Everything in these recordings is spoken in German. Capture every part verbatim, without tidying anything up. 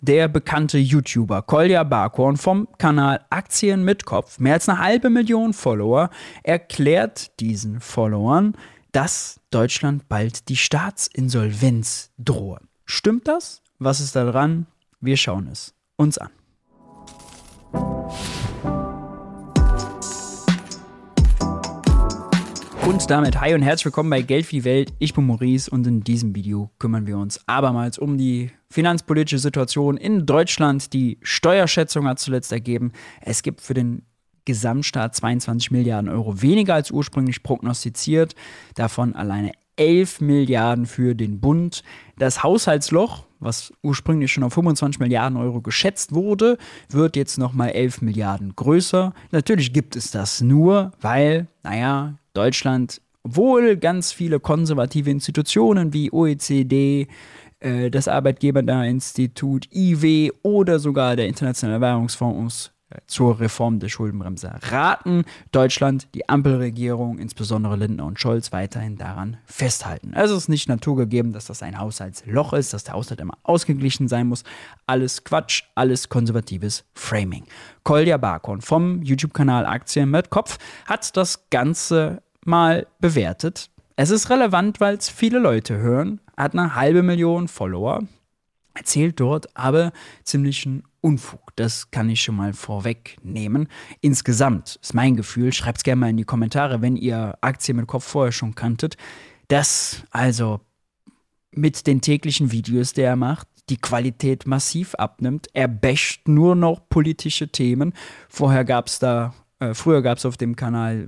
Der bekannte YouTuber Kolja Barkhorn vom Kanal Aktien mit Kopf, mehr als eine halbe Million Follower, erklärt diesen Followern, dass Deutschland bald die Staatsinsolvenz drohe. Stimmt das? Was ist da dran? Wir schauen es uns an. Und damit hi und herzlich willkommen bei Geld für die Welt. Ich bin Maurice und in diesem Video kümmern wir uns abermals um die finanzpolitische Situation in Deutschland. Die Steuerschätzung hat zuletzt ergeben, es gibt für den Gesamtstaat zweiundzwanzig Milliarden Euro weniger als ursprünglich prognostiziert. Davon alleine elf Milliarden für den Bund. Das Haushaltsloch, was ursprünglich schon auf fünfundzwanzig Milliarden Euro geschätzt wurde, wird jetzt nochmal elf Milliarden größer. Natürlich gibt es das nur, weil, naja, Deutschland, obwohl ganz viele konservative Institutionen wie O E C D, äh, das Arbeitgeberinstitut, I W oder sogar der Internationale Währungsfonds zur Reform der Schuldenbremse raten, Deutschland, die Ampelregierung, insbesondere Lindner und Scholz, weiterhin daran festhalten. Also es ist nicht naturgegeben, dass das ein Haushaltsloch ist, dass der Haushalt immer ausgeglichen sein muss. Alles Quatsch, alles konservatives Framing. Kolja Barkhorn vom YouTube-Kanal Aktien mit Kopf hat das Ganze mal bewertet. Es ist relevant, weil es viele Leute hören, hat eine halbe Million Follower, erzählt dort aber ziemlichen Unfug. Das kann ich schon mal vorwegnehmen. Insgesamt ist mein Gefühl, schreibt es gerne mal in die Kommentare, wenn ihr Aktien mit Kopf vorher schon kanntet, dass also mit den täglichen Videos, die er macht, die Qualität massiv abnimmt. Er basht nur noch politische Themen. Vorher gab es da, äh, früher gab es auf dem Kanal,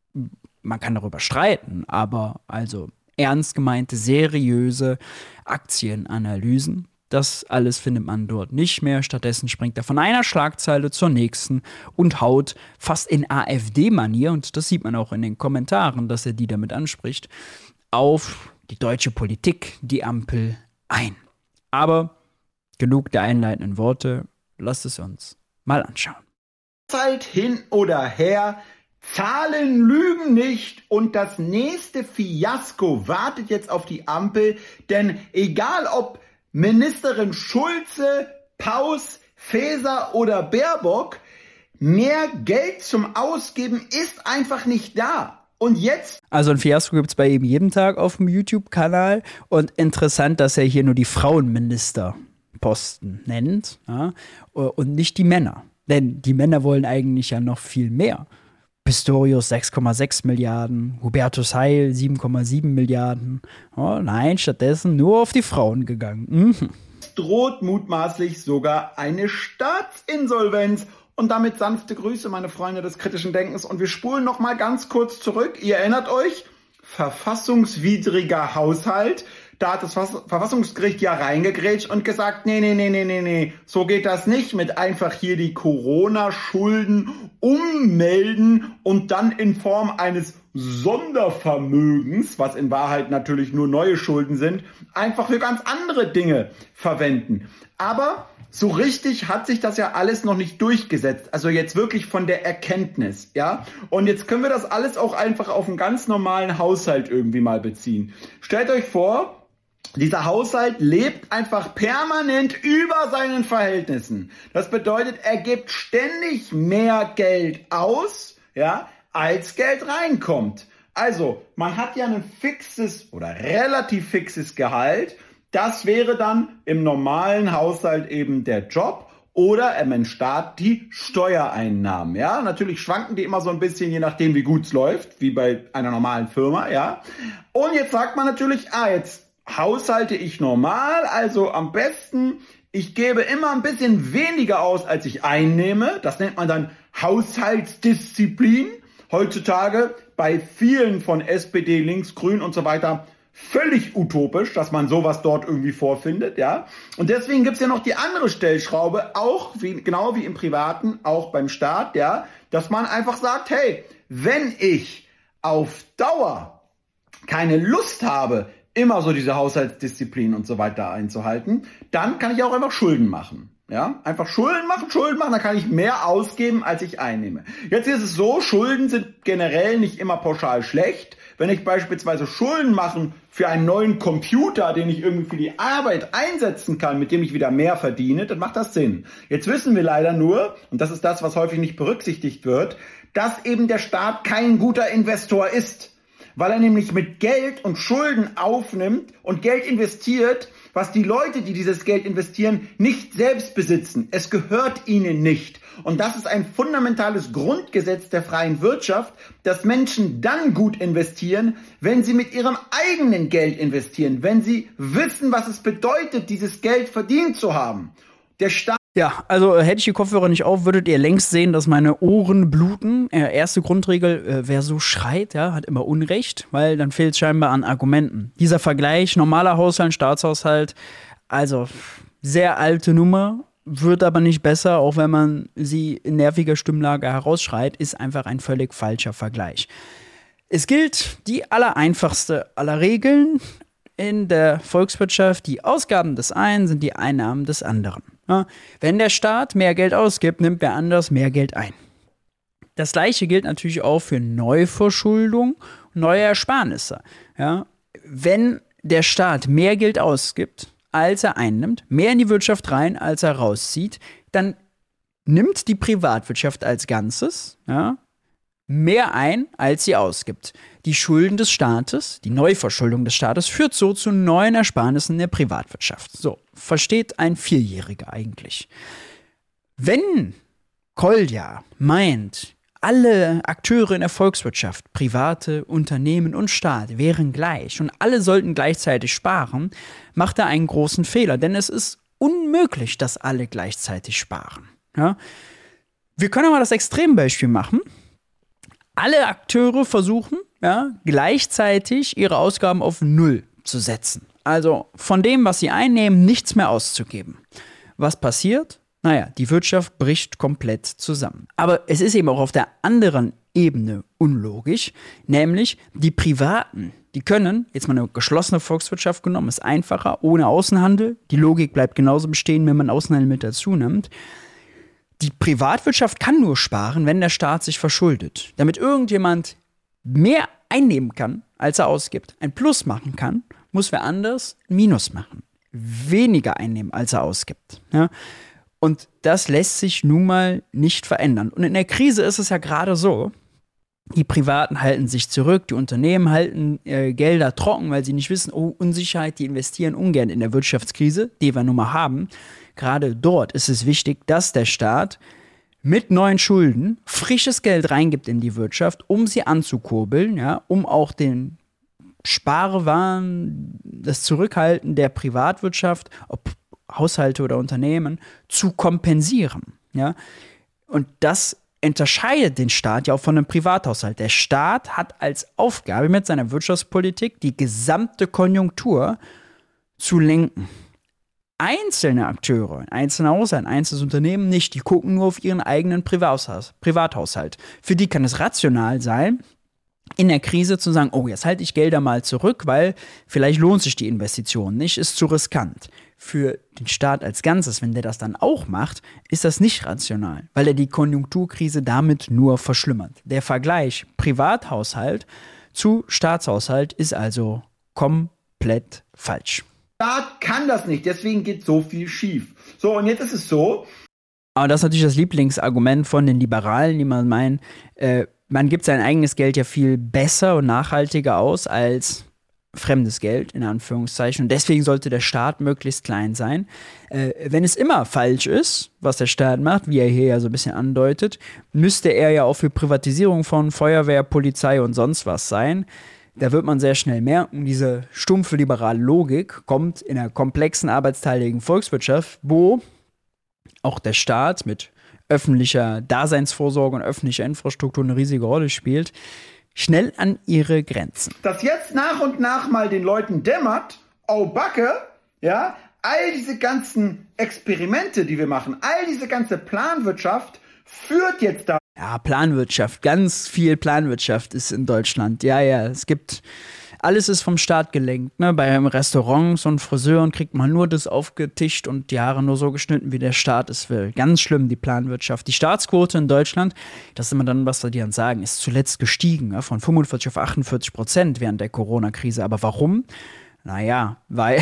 man kann darüber streiten, aber also ernst gemeinte, seriöse Aktienanalysen. Das alles findet man dort nicht mehr. Stattdessen springt er von einer Schlagzeile zur nächsten und haut fast in AfD-Manier, und das sieht man auch in den Kommentaren, dass er die damit anspricht, auf die deutsche Politik, die Ampel ein. Aber genug der einleitenden Worte, lasst es uns mal anschauen. Zeit hin oder her, Zahlen lügen nicht und das nächste Fiasko wartet jetzt auf die Ampel, denn egal ob Ministerin Schulze, Paus, Faeser oder Baerbock, mehr Geld zum Ausgeben ist einfach nicht da. Und jetzt? Also ein Fiasko gibt es bei ihm jeden Tag auf dem YouTube-Kanal. Und interessant, dass er hier nur die Frauenministerposten nennt, ja, und nicht die Männer. Denn die Männer wollen eigentlich ja noch viel mehr. Pistorius sechs Komma sechs Milliarden, Hubertus Heil sieben Komma sieben Milliarden. Oh nein, stattdessen nur auf die Frauen gegangen. Mhm. Es droht mutmaßlich sogar eine Staatsinsolvenz. Und damit sanfte Grüße, meine Freunde des kritischen Denkens. Und wir spulen noch mal ganz kurz zurück. Ihr erinnert euch, verfassungswidriger Haushalt. Da hat das Verfassungsgericht ja reingegrätscht und gesagt, nee, nee, nee, nee, nee, nee, so geht das nicht mit einfach hier die Corona-Schulden ummelden und dann in Form eines Sondervermögens, was in Wahrheit natürlich nur neue Schulden sind, einfach für ganz andere Dinge verwenden. Aber so richtig hat sich das ja alles noch nicht durchgesetzt. Also jetzt wirklich von der Erkenntnis, ja. Und jetzt können wir das alles auch einfach auf einen ganz normalen Haushalt irgendwie mal beziehen. Stellt euch vor, dieser Haushalt lebt einfach permanent über seinen Verhältnissen. Das bedeutet, er gibt ständig mehr Geld aus, ja, als Geld reinkommt. Also, man hat ja ein fixes oder relativ fixes Gehalt. Das wäre dann im normalen Haushalt eben der Job oder im Staat die Steuereinnahmen. Ja, natürlich schwanken die immer so ein bisschen, je nachdem, wie gut es läuft, wie bei einer normalen Firma. Ja, und jetzt sagt man natürlich, ah, jetzt haushalte ich normal, also am besten, ich gebe immer ein bisschen weniger aus, als ich einnehme. Das nennt man dann Haushaltsdisziplin. Heutzutage bei vielen von S P D, Links, Grün und so weiter völlig utopisch, dass man sowas dort irgendwie vorfindet, ja. Und deswegen gibt's ja noch die andere Stellschraube, auch wie, genau wie im Privaten, auch beim Staat, ja, dass man einfach sagt, hey, wenn ich auf Dauer keine Lust habe, immer so diese Haushaltsdisziplin und so weiter einzuhalten, dann kann ich auch einfach Schulden machen. Ja, einfach Schulden machen, Schulden machen, dann kann ich mehr ausgeben, als ich einnehme. Jetzt ist es so, Schulden sind generell nicht immer pauschal schlecht. Wenn ich beispielsweise Schulden machen für einen neuen Computer, den ich irgendwie für die Arbeit einsetzen kann, mit dem ich wieder mehr verdiene, dann macht das Sinn. Jetzt wissen wir leider nur, und das ist das, was häufig nicht berücksichtigt wird, dass eben der Staat kein guter Investor ist, weil er nämlich mit Geld und Schulden aufnimmt und Geld investiert, was die Leute, die dieses Geld investieren, nicht selbst besitzen. Es gehört ihnen nicht. Und das ist ein fundamentales Grundgesetz der freien Wirtschaft, dass Menschen dann gut investieren, wenn sie mit ihrem eigenen Geld investieren, wenn sie wissen, was es bedeutet, dieses Geld verdient zu haben. Der Staat Ja, also äh, hätte ich die Kopfhörer nicht auf, würdet ihr längst sehen, dass meine Ohren bluten. Äh, erste Grundregel, äh, wer so schreit, ja, hat immer Unrecht, weil dann fehlt es scheinbar an Argumenten. Dieser Vergleich, normaler Haushalt, Staatshaushalt, also sehr alte Nummer, wird aber nicht besser, auch wenn man sie in nerviger Stimmlage herausschreit, ist einfach ein völlig falscher Vergleich. Es gilt die allereinfachste aller Regeln in der Volkswirtschaft, die Ausgaben des einen sind die Einnahmen des anderen. Ja, wenn der Staat mehr Geld ausgibt, nimmt wer anders mehr Geld ein. Das Gleiche gilt natürlich auch für Neuverschuldung und neue Ersparnisse. Ja, wenn der Staat mehr Geld ausgibt, als er einnimmt, mehr in die Wirtschaft rein, als er rauszieht, dann nimmt die Privatwirtschaft als Ganzes, ja, mehr ein, als sie ausgibt. Die Schulden des Staates, die Neuverschuldung des Staates, führt so zu neuen Ersparnissen der Privatwirtschaft. So, versteht ein Vierjähriger eigentlich. Wenn Kolja meint, alle Akteure in der Volkswirtschaft, private Unternehmen und Staat, wären gleich und alle sollten gleichzeitig sparen, macht er einen großen Fehler, denn es ist unmöglich, dass alle gleichzeitig sparen. Ja? Wir können mal das Extrembeispiel machen. Alle Akteure versuchen, ja, gleichzeitig ihre Ausgaben auf Null zu setzen. Also von dem, was sie einnehmen, nichts mehr auszugeben. Was passiert? Naja, die Wirtschaft bricht komplett zusammen. Aber es ist eben auch auf der anderen Ebene unlogisch, nämlich die Privaten, die können, jetzt mal eine geschlossene Volkswirtschaft genommen, ist einfacher, ohne Außenhandel. Die Logik bleibt genauso bestehen, wenn man Außenhandel mit dazu nimmt. Die Privatwirtschaft kann nur sparen, wenn der Staat sich verschuldet. Damit irgendjemand mehr einnehmen kann, als er ausgibt, ein Plus machen kann, muss wer anders ein Minus machen. Weniger einnehmen, als er ausgibt. Ja? Und das lässt sich nun mal nicht verändern. Und in der Krise ist es ja gerade so, die Privaten halten sich zurück, die Unternehmen halten äh, Gelder trocken, weil sie nicht wissen, oh, Unsicherheit, die investieren ungern in der Wirtschaftskrise, die wir nun mal haben. Gerade dort ist es wichtig, dass der Staat mit neuen Schulden frisches Geld reingibt in die Wirtschaft, um sie anzukurbeln, ja, um auch den Sparwahn, das Zurückhalten der Privatwirtschaft, ob Haushalte oder Unternehmen, zu kompensieren. Ja. Und das unterscheidet den Staat ja auch von einem Privathaushalt. Der Staat hat als Aufgabe mit seiner Wirtschaftspolitik die gesamte Konjunktur zu lenken. Einzelne Akteure, einzelne Haushalte, ein einzelnes Unternehmen nicht, die gucken nur auf ihren eigenen Privathaushalt. Für die kann es rational sein, in der Krise zu sagen, oh, jetzt halte ich Gelder mal zurück, weil vielleicht lohnt sich die Investition nicht, ist zu riskant. Für den Staat als Ganzes, wenn der das dann auch macht, ist das nicht rational, weil er die Konjunkturkrise damit nur verschlimmert. Der Vergleich Privathaushalt zu Staatshaushalt ist also komplett falsch. Staat kann das nicht, deswegen geht so viel schief. So, und jetzt ist es so. Aber das ist natürlich das Lieblingsargument von den Liberalen, die man meinen, äh, man gibt sein eigenes Geld ja viel besser und nachhaltiger aus als fremdes Geld, in Anführungszeichen. Und deswegen sollte der Staat möglichst klein sein. Äh, wenn es immer falsch ist, was der Staat macht, wie er hier ja so ein bisschen andeutet, müsste er ja auch für Privatisierung von Feuerwehr, Polizei und sonst was sein. Da wird man sehr schnell merken, diese stumpfe liberale Logik kommt in einer komplexen, arbeitsteiligen Volkswirtschaft, wo auch der Staat mit öffentlicher Daseinsvorsorge und öffentlicher Infrastruktur eine riesige Rolle spielt, schnell an ihre Grenzen. Dass jetzt nach und nach mal den Leuten dämmert, oh Backe, ja, all diese ganzen Experimente, die wir machen, all diese ganze Planwirtschaft führt jetzt da. Ja, Planwirtschaft, ganz viel Planwirtschaft ist in Deutschland. Ja, ja, es gibt alles ist vom Staat gelenkt. Ne? Bei Restaurants und Friseuren kriegt man nur das aufgetischt und die Haare nur so geschnitten, wie der Staat es will. Ganz schlimm, die Planwirtschaft. Die Staatsquote in Deutschland, das ist immer dann, was die dann sagen, ist zuletzt gestiegen, ne? Von fünfundvierzig auf achtundvierzig Prozent während der Corona-Krise. Aber warum? Naja, weil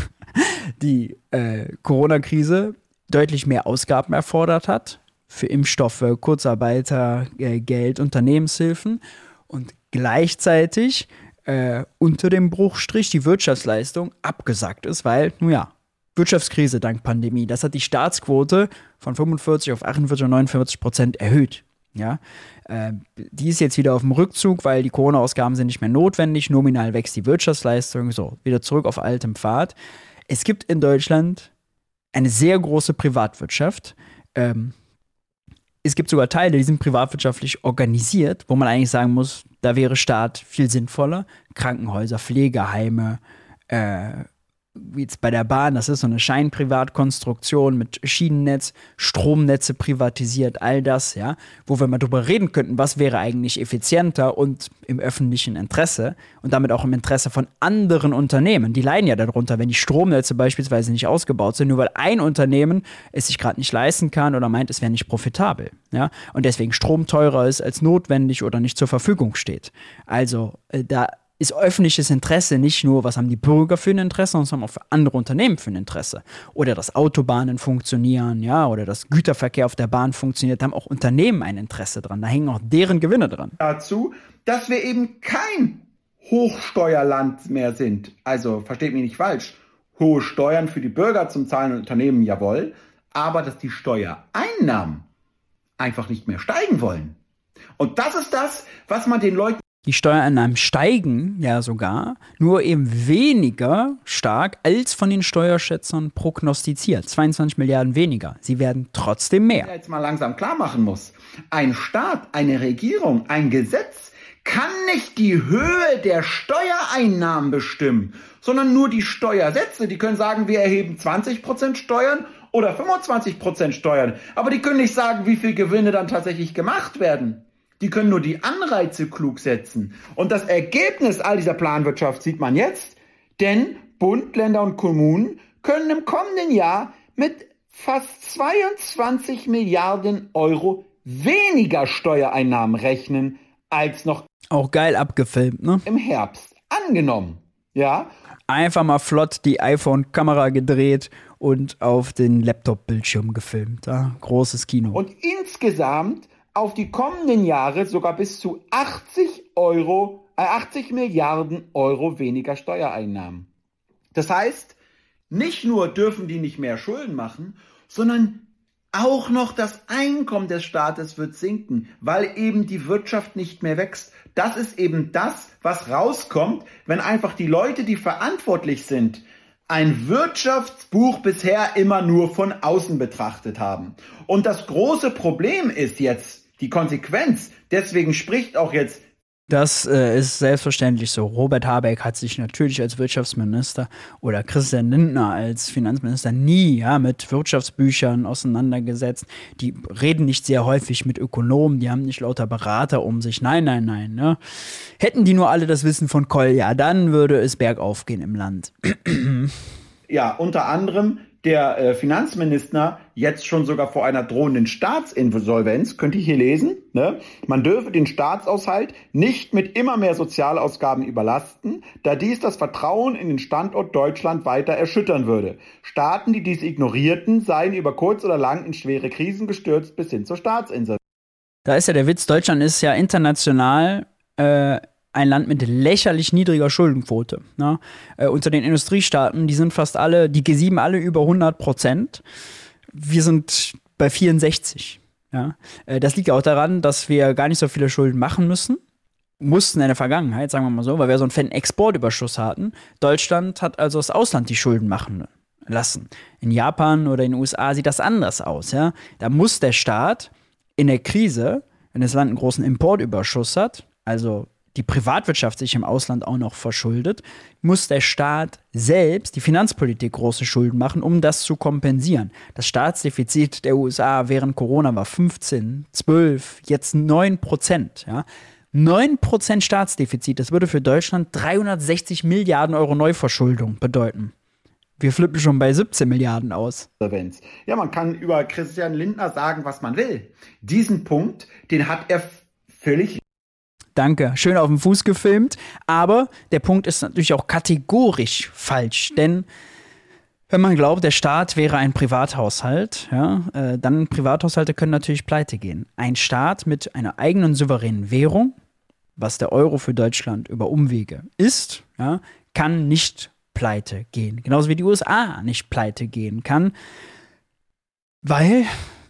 die äh, Corona-Krise deutlich mehr Ausgaben erfordert hat für Impfstoffe, Kurzarbeitergeld, Unternehmenshilfen und gleichzeitig äh, unter dem Bruchstrich die Wirtschaftsleistung abgesackt ist, weil, nun ja, Wirtschaftskrise dank Pandemie, das hat die Staatsquote von fünfundvierzig auf achtundvierzig und neunundvierzig Prozent erhöht. Ja, äh, die ist jetzt wieder auf dem Rückzug, weil die Corona-Ausgaben sind nicht mehr notwendig, nominal wächst die Wirtschaftsleistung, so, wieder zurück auf altem Pfad. Es gibt in Deutschland eine sehr große Privatwirtschaft. Ähm, es gibt sogar Teile, die sind privatwirtschaftlich organisiert, wo man eigentlich sagen muss, da wäre Staat viel sinnvoller. Krankenhäuser, Pflegeheime, äh, wie jetzt bei der Bahn, das ist so eine Scheinprivatkonstruktion mit Schienennetz, Stromnetze privatisiert, all das, ja, wo wir mal drüber reden könnten, was wäre eigentlich effizienter und im öffentlichen Interesse und damit auch im Interesse von anderen Unternehmen. Die leiden ja darunter, wenn die Stromnetze beispielsweise nicht ausgebaut sind, nur weil ein Unternehmen es sich gerade nicht leisten kann oder meint, es wäre nicht profitabel, ja, und deswegen Strom teurer ist als notwendig oder nicht zur Verfügung steht. Also, äh, da ist öffentliches Interesse nicht nur, was haben die Bürger für ein Interesse, sondern auch für andere Unternehmen für ein Interesse. Oder dass Autobahnen funktionieren, ja, oder dass Güterverkehr auf der Bahn funktioniert, da haben auch Unternehmen ein Interesse dran. Da hängen auch deren Gewinne dran. Dazu, dass wir eben kein Hochsteuerland mehr sind. Also, versteht mich nicht falsch, hohe Steuern für die Bürger zum Zahlen und Unternehmen, jawohl, aber dass die Steuereinnahmen einfach nicht mehr steigen wollen. Und das ist das, was man den Leuten Die Steuereinnahmen steigen ja sogar, nur eben weniger stark als von den Steuerschätzern prognostiziert. zweiundzwanzig Milliarden weniger. Sie werden trotzdem mehr. jetzt mal langsam klar machen muss. Ein Staat, eine Regierung, ein Gesetz kann nicht die Höhe der Steuereinnahmen bestimmen, sondern nur die Steuersätze. Die können sagen, wir erheben zwanzig Prozent Steuern oder fünfundzwanzig Prozent Steuern. Aber die können nicht sagen, wie viel Gewinne dann tatsächlich gemacht werden. Die können nur die Anreize klug setzen. Und das Ergebnis all dieser Planwirtschaft sieht man jetzt, denn Bund, Länder und Kommunen können im kommenden Jahr mit fast zweiundzwanzig Milliarden Euro weniger Steuereinnahmen rechnen, als noch auch geil abgefilmt, ne? Im Herbst angenommen. Ja? Einfach mal flott die iPhone-Kamera gedreht und auf den Laptop-Bildschirm gefilmt. Ja? Großes Kino. Und insgesamt auf die kommenden Jahre sogar bis zu achtzig Euro, äh achtzig Milliarden Euro weniger Steuereinnahmen. Das heißt, nicht nur dürfen die nicht mehr Schulden machen, sondern auch noch das Einkommen des Staates wird sinken, weil eben die Wirtschaft nicht mehr wächst. Das ist eben das, was rauskommt, wenn einfach die Leute, die verantwortlich sind, ein Wirtschaftsbuch bisher immer nur von außen betrachtet haben. Und das große Problem ist jetzt die Konsequenz. Deswegen spricht auch jetzt Das äh, ist selbstverständlich so. Robert Habeck hat sich natürlich als Wirtschaftsminister oder Christian Lindner als Finanzminister nie ja, mit Wirtschaftsbüchern auseinandergesetzt. Die reden nicht sehr häufig mit Ökonomen, die haben nicht lauter Berater um sich. Nein, nein, nein. Ne? Hätten die nur alle das Wissen von Kolja, dann würde es bergauf gehen im Land. Ja, unter anderem der äh, Finanzminister jetzt schon sogar vor einer drohenden Staatsinsolvenz, könnt ihr hier lesen, ne? Man dürfe den Staatshaushalt nicht mit immer mehr Sozialausgaben überlasten, da dies das Vertrauen in den Standort Deutschland weiter erschüttern würde. Staaten, die dies ignorierten, seien über kurz oder lang in schwere Krisen gestürzt bis hin zur Staatsinsolvenz. Da ist ja der Witz, Deutschland ist ja international äh, ein Land mit lächerlich niedriger Schuldenquote. Ne? Äh, unter den Industriestaaten, die sind fast alle, die G sieben alle über hundert Prozent. Wir sind bei vierundsechzig. Ja? Äh, das liegt auch daran, dass wir gar nicht so viele Schulden machen müssen. Mussten in der Vergangenheit, sagen wir mal so, weil wir so einen fetten Exportüberschuss hatten. Deutschland hat also das Ausland die Schulden machen lassen. In Japan oder in den U S A sieht das anders aus. Ja? Da muss der Staat in der Krise, wenn das Land einen großen Importüberschuss hat, also die Privatwirtschaft sich im Ausland auch noch verschuldet, muss der Staat selbst, die Finanzpolitik, große Schulden machen, um das zu kompensieren. Das Staatsdefizit der U S A während Corona war fünfzehn, zwölf, jetzt neun Prozent. Ja? neun Prozent Staatsdefizit, das würde für Deutschland dreihundertsechzig Milliarden Euro Neuverschuldung bedeuten. Wir flippen schon bei siebzehn Milliarden aus. Ja, man kann über Christian Lindner sagen, was man will. Diesen Punkt, den hat er völlig. Danke, schön auf den Fuß gefilmt. Aber der Punkt ist natürlich auch kategorisch falsch. Denn wenn man glaubt, der Staat wäre ein Privathaushalt, ja, äh, dann Privathaushalte können natürlich pleite gehen. Ein Staat mit einer eigenen souveränen Währung, was der Euro für Deutschland über Umwege ist, ja, kann nicht pleite gehen. Genauso wie die U S A nicht pleite gehen kann, weil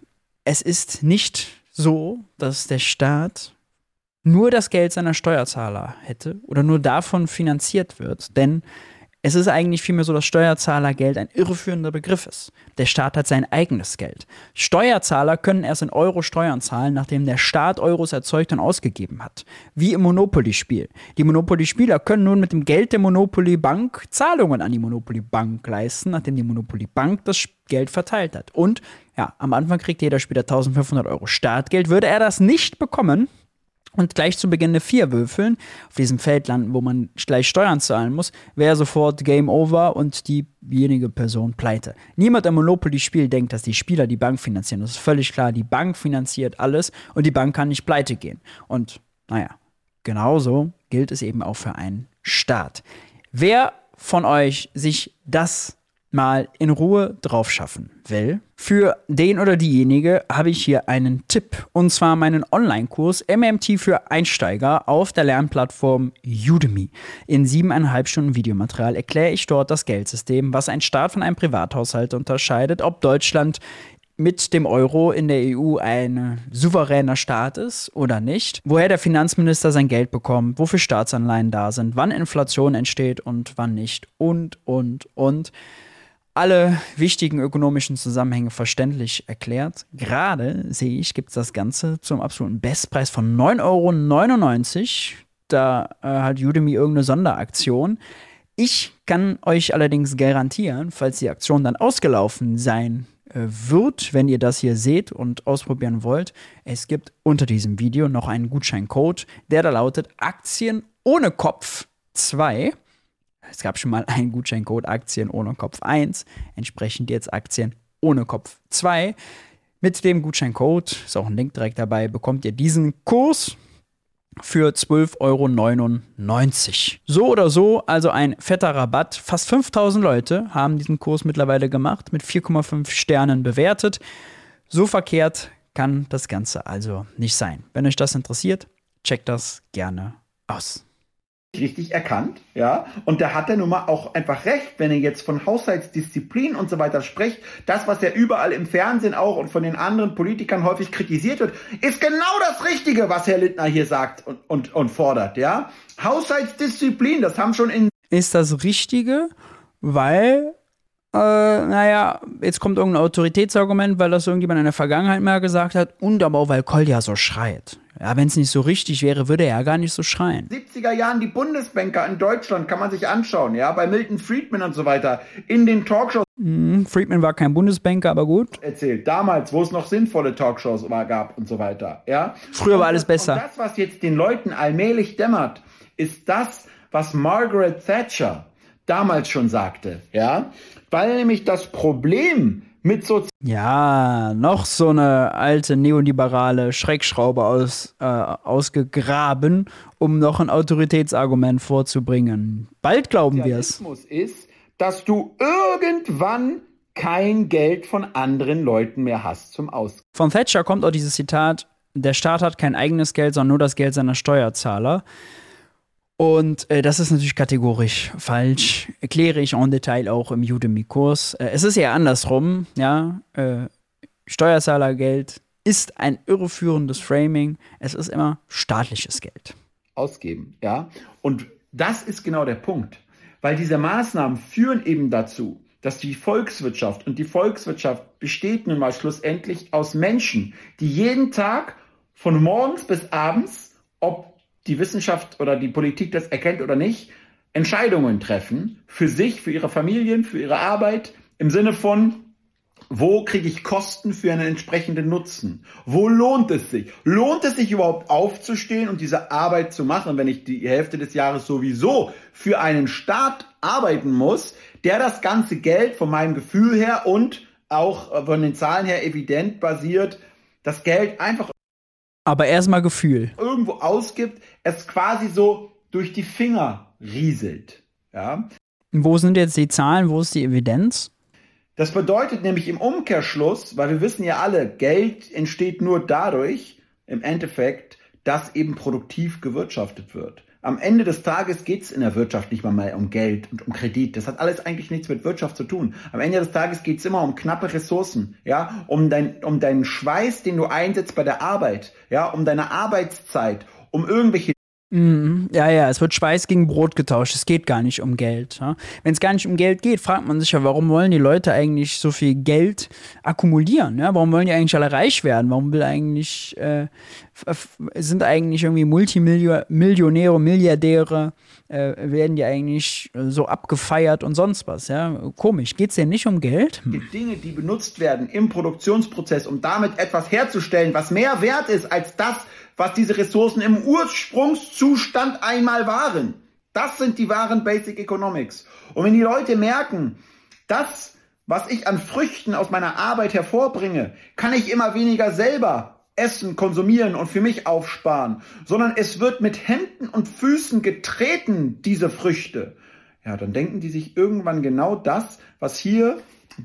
es ist nicht so, dass der Staat nur das Geld seiner Steuerzahler hätte oder nur davon finanziert wird, denn es ist eigentlich vielmehr so, dass Steuerzahlergeld ein irreführender Begriff ist. Der Staat hat sein eigenes Geld. Steuerzahler können erst in Euro Steuern zahlen, nachdem der Staat Euros erzeugt und ausgegeben hat. Wie im Monopoly-Spiel. Die Monopoly-Spieler können nun mit dem Geld der Monopoly-Bank Zahlungen an die Monopoly-Bank leisten, nachdem die Monopoly-Bank das Geld verteilt hat. Und ja, am Anfang kriegt jeder Spieler eintausendfünfhundert Euro Startgeld. Würde er das nicht bekommen und gleich zu Beginn der vier würfeln, auf diesem Feld landen, wo man gleich Steuern zahlen muss, wäre sofort Game Over und diejenige Person pleite. Niemand im Monopoly-Spiel denkt, dass die Spieler die Bank finanzieren. Das ist völlig klar, die Bank finanziert alles und die Bank kann nicht pleite gehen. Und naja, genauso gilt es eben auch für einen Staat. Wer von euch sich das mal in Ruhe drauf schaffen will, für den oder diejenige habe ich hier einen Tipp. Und zwar meinen Online-Kurs M M T für Einsteiger auf der Lernplattform Udemy. In siebeneinhalb Stunden Videomaterial erkläre ich dort das Geldsystem, was ein Staat von einem Privathaushalt unterscheidet, ob Deutschland mit dem Euro in der E U ein souveräner Staat ist oder nicht, woher der Finanzminister sein Geld bekommt, wofür Staatsanleihen da sind, wann Inflation entsteht und wann nicht und, und, und. Alle wichtigen ökonomischen Zusammenhänge verständlich erklärt. Gerade, sehe ich, gibt es das Ganze zum absoluten Bestpreis von neun Euro neunundneunzig. Da äh, hat Udemy irgendeine Sonderaktion. Ich kann euch allerdings garantieren, falls die Aktion dann ausgelaufen sein äh, wird, wenn ihr das hier seht und ausprobieren wollt, es gibt unter diesem Video noch einen Gutscheincode, der da lautet Aktien ohne Kopf zwei. Es gab schon mal einen Gutscheincode Aktien ohne Kopf eins, entsprechend jetzt Aktien ohne Kopf zwei. Mit dem Gutscheincode, ist auch ein Link direkt dabei, bekommt ihr diesen Kurs für zwölf Euro neunundneunzig. So oder so, also ein fetter Rabatt. Fast fünftausend Leute haben diesen Kurs mittlerweile gemacht, mit vier Komma fünf Sternen bewertet. So verkehrt kann das Ganze also nicht sein. Wenn euch das interessiert, checkt das gerne aus. Richtig erkannt, ja, und da hat er nun mal auch einfach recht, wenn er jetzt von Haushaltsdisziplin und so weiter spricht. Das, was ja überall im Fernsehen auch und von den anderen Politikern häufig kritisiert wird, ist genau das Richtige, was Herr Lindner hier sagt und, und, und fordert, ja. Haushaltsdisziplin, das haben schon in... Ist das Richtige, weil, äh, naja, jetzt kommt irgendein Autoritätsargument, weil das irgendjemand in der Vergangenheit mal gesagt hat und aber auch, weil Kolja so schreit. Ja, wenn es nicht so richtig wäre, würde er ja gar nicht so schreien. siebziger Jahren die Bundesbanker in Deutschland, kann man sich anschauen, ja, bei Milton Friedman und so weiter, in den Talkshows. Mm, Friedman war kein Bundesbanker, aber gut. Erzählt, damals, wo es noch sinnvolle Talkshows war, gab und so weiter, ja. Früher war alles das, besser. Und das, was jetzt den Leuten allmählich dämmert, ist das, was Margaret Thatcher damals schon sagte, ja, weil nämlich das Problem mit so... Ja, noch so eine alte neoliberale Schreckschraube aus, äh, ausgegraben, um noch ein Autoritätsargument vorzubringen. Bald glauben wir es. Ist, dass du irgendwann kein Geld von anderen Leuten mehr hast zum Ausgeben. Von Thatcher kommt auch dieses Zitat, der Staat hat kein eigenes Geld, sondern nur das Geld seiner Steuerzahler. Und äh, das ist natürlich kategorisch falsch. Erkläre ich en Detail auch im Udemy-Kurs. Äh, es ist eher andersrum, ja. Äh, Steuerzahlergeld ist ein irreführendes Framing. Es ist immer staatliches Geld. Ausgeben, ja. Und das ist genau der Punkt. Weil diese Maßnahmen führen eben dazu, dass die Volkswirtschaft, und die Volkswirtschaft besteht nun mal schlussendlich aus Menschen, die jeden Tag von morgens bis abends, ob die Wissenschaft oder die Politik das erkennt oder nicht, Entscheidungen treffen für sich, für ihre Familien, für ihre Arbeit, im Sinne von, Wo kriege ich Kosten für einen entsprechenden Nutzen? Wo lohnt es sich? Lohnt es sich überhaupt aufzustehen und diese Arbeit zu machen, wenn ich die Hälfte des Jahres sowieso für einen Staat arbeiten muss, der das ganze Geld von meinem Gefühl her und auch von den Zahlen her evident basiert, das Geld einfach aber erstmal Gefühl. irgendwo ausgibt, es quasi so durch die Finger rieselt. Ja? Wo sind jetzt die Zahlen? Wo ist die Evidenz? Das bedeutet nämlich im Umkehrschluss, weil wir wissen ja alle, Geld entsteht nur dadurch, im Endeffekt, dass eben produktiv gewirtschaftet wird. Am Ende des Tages geht es in der Wirtschaft nicht mal mehr um Geld und um Kredit. Das hat alles eigentlich nichts mit Wirtschaft zu tun. Am Ende des Tages geht es immer um knappe Ressourcen, ja, um dein, um deinen Schweiß, den du einsetzt bei der Arbeit, ja, um deine Arbeitszeit, um irgendwelche Mhm. Ja, ja, es wird Schweiß gegen Brot getauscht. Es geht gar nicht um Geld. Ja? Wenn es gar nicht um Geld geht, fragt man sich ja, warum wollen die Leute eigentlich so viel Geld akkumulieren? Ja? Warum wollen die eigentlich alle reich werden? Warum will eigentlich, äh, sind eigentlich irgendwie Multimillionäre, Milliardäre, äh, werden die eigentlich so abgefeiert und sonst was? Ja? Komisch. Geht es denn nicht um Geld? Hm. Dinge, die benutzt werden im Produktionsprozess, um damit etwas herzustellen, was mehr wert ist als das, was diese Ressourcen im Ursprungszustand einmal waren. Das sind die wahren Basic Economics. Und wenn die Leute merken, das, was ich an Früchten aus meiner Arbeit hervorbringe, kann ich immer weniger selber essen, konsumieren und für mich aufsparen, sondern es wird mit Händen und Füßen getreten, diese Früchte. Ja, dann denken die sich irgendwann genau das, was hier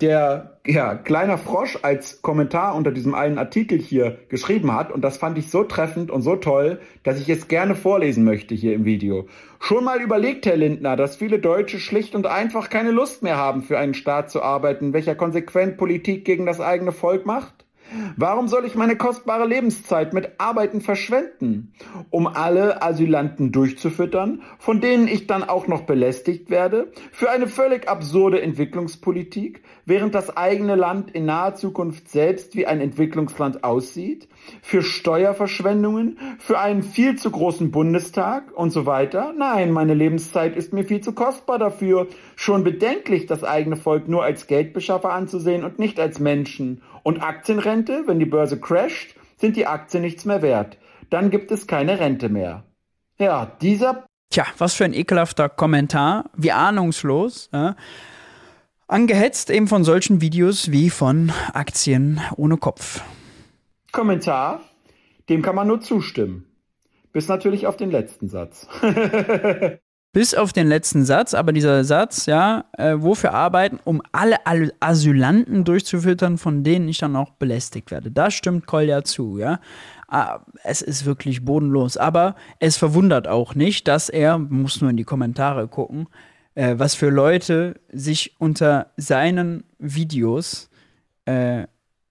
der ja, kleiner Frosch als Kommentar unter diesem einen Artikel hier geschrieben hat. Und das fand ich so treffend und so toll, dass ich es gerne vorlesen möchte hier im Video. Schon mal überlegt, Herr Lindner, dass viele Deutsche schlicht und einfach keine Lust mehr haben, für einen Staat zu arbeiten, welcher konsequent Politik gegen das eigene Volk macht? Warum soll ich meine kostbare Lebenszeit mit Arbeiten verschwenden, um alle Asylanten durchzufüttern, von denen ich dann auch noch belästigt werde, für eine völlig absurde Entwicklungspolitik, während das eigene Land in naher Zukunft selbst wie ein Entwicklungsland aussieht, für Steuerverschwendungen, für einen viel zu großen Bundestag und so weiter? Nein, meine Lebenszeit ist mir viel zu kostbar dafür. Schon bedenklich, das eigene Volk nur als Geldbeschaffer anzusehen und nicht als Menschen. Und Aktienrente, wenn die Börse crasht, sind die Aktien nichts mehr wert. Dann gibt es keine Rente mehr. Ja, dieser... Tja, was für ein ekelhafter Kommentar. Wie ahnungslos. Ja? Angehetzt eben von solchen Videos wie von Aktien ohne Kopf. Kommentar, dem kann man nur zustimmen. Bis natürlich auf den letzten Satz. Bis auf den letzten Satz, aber dieser Satz, ja, äh, wofür arbeiten, um alle Asylanten durchzufüttern, von denen ich dann auch belästigt werde. Da stimmt Kolja zu, ja. Ah, es ist wirklich bodenlos, aber es verwundert auch nicht, dass er, muss nur in die Kommentare gucken, äh, was für Leute sich unter seinen Videos äh,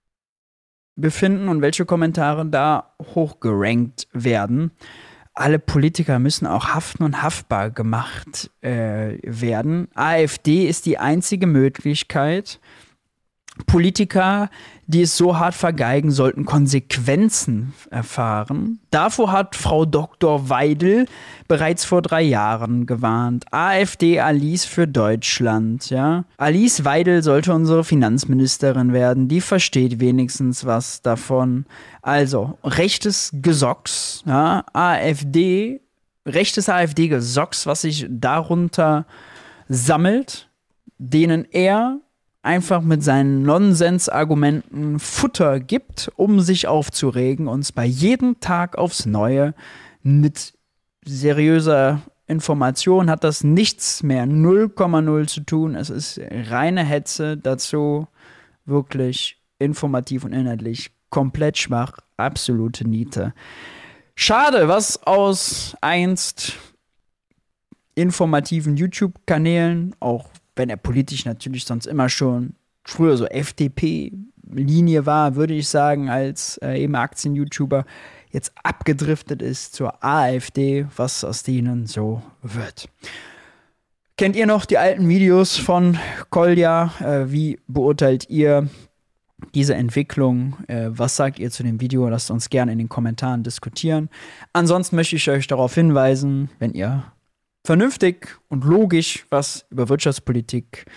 befinden und welche Kommentare da hochgerankt werden. Alle Politiker müssen auch haften und haftbar gemacht äh, werden. AfD ist die einzige Möglichkeit. Politiker, die es so hart vergeigen, sollten Konsequenzen erfahren. Davor hat Frau Doktor Weidel bereits vor drei Jahren gewarnt. AfD Alice für Deutschland, ja. Alice Weidel sollte unsere Finanzministerin werden. Die versteht wenigstens was davon. Also, rechtes Gesocks, ja. AfD, rechtes AfD-Gesocks, was sich darunter sammelt, denen er einfach mit seinen Nonsensargumenten Futter gibt, um sich aufzuregen, und zwar jeden Tag aufs Neue. Mit seriöser Information hat das nichts mehr, null Komma null zu tun. Es ist reine Hetze, dazu wirklich informativ und inhaltlich komplett schwach, absolute Niete. Schade, was aus einst informativen YouTube-Kanälen, auch wenn er politisch natürlich sonst immer schon früher so F D P-Linie war, würde ich sagen, als äh, eben Aktien-YouTuber, jetzt abgedriftet ist zur AfD, was aus denen so wird. Kennt ihr noch die alten Videos von Kolja? Äh, wie beurteilt ihr diese Entwicklung? Äh, was sagt ihr zu dem Video? Lasst uns gerne in den Kommentaren diskutieren. Ansonsten möchte ich euch darauf hinweisen, wenn ihr vernünftig und logisch was über Wirtschaftspolitik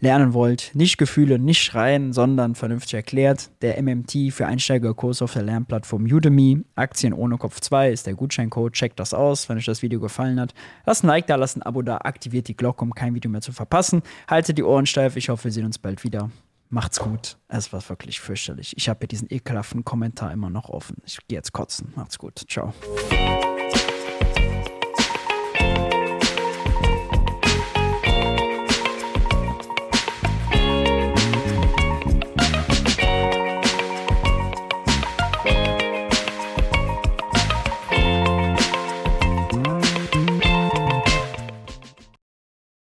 lernen wollt, nicht Gefühle, nicht schreien, sondern vernünftig erklärt, der M M T für Einsteigerkurs auf der Lernplattform Udemy, Aktien ohne Kopf zwei ist der Gutscheincode, checkt das aus, wenn euch das Video gefallen hat. Lasst ein Like da, lasst ein Abo da, aktiviert die Glocke, um kein Video mehr zu verpassen. Haltet die Ohren steif, ich hoffe, wir sehen uns bald wieder. Macht's gut. Es war wirklich fürchterlich. Ich habe hier diesen ekelhaften Kommentar immer noch offen. Ich gehe jetzt kotzen. Macht's gut. Ciao.